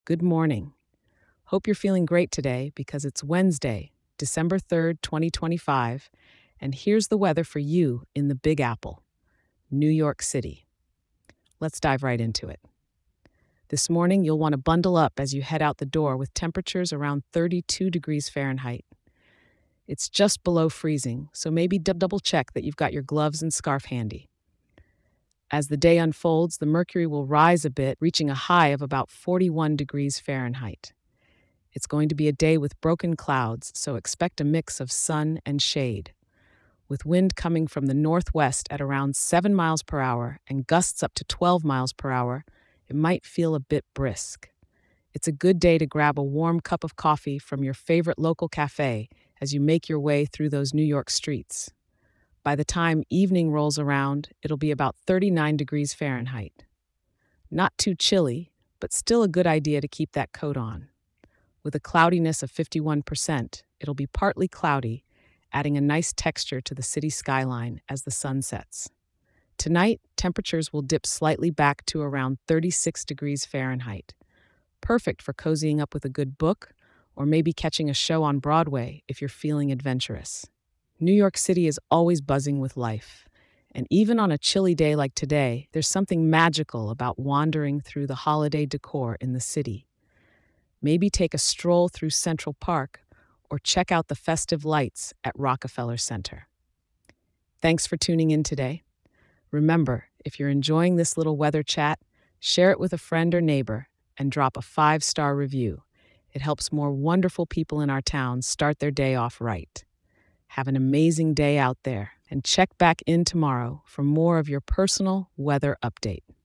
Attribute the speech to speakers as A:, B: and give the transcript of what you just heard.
A: Good morning. Hope you're feeling great today because it's Wednesday, December 3rd, 2025, and here's the weather for you in the Big Apple, New York City. Let's dive right into it. This morning, you'll want to bundle up as you head out the door with temperatures around 32 degrees Fahrenheit. It's just below freezing, so maybe double check that you've got your gloves and scarf handy. As the day unfolds, the mercury will rise a bit, reaching a high of about 41 degrees Fahrenheit. It's going to be a day with broken clouds, so expect a mix of sun and shade. With wind coming from the northwest at around 7 miles per hour and gusts up to 12 miles per hour, it might feel a bit brisk. It's a good day to grab a warm cup of coffee from your favorite local cafe as you make your way through those New York streets. By the time evening rolls around, it'll be about 39 degrees Fahrenheit. Not too chilly, but still a good idea to keep that coat on. With a cloudiness of 51%, it'll be partly cloudy, adding a nice texture to the city skyline as the sun sets. Tonight, temperatures will dip slightly back to around 36 degrees Fahrenheit. Perfect for cozying up with a good book or maybe catching a show on Broadway if you're feeling adventurous. New York City is always buzzing with life. And even on a chilly day like today, there's something magical about wandering through the holiday decor in the city. Maybe take a stroll through Central Park or check out the festive lights at Rockefeller Center. Thanks for tuning in today. Remember, if you're enjoying this little weather chat, share it with a friend or neighbor and drop a 5-star review. It helps more wonderful people in our town start their day off right. Have an amazing day out there and check back in tomorrow for more of your personal weather update.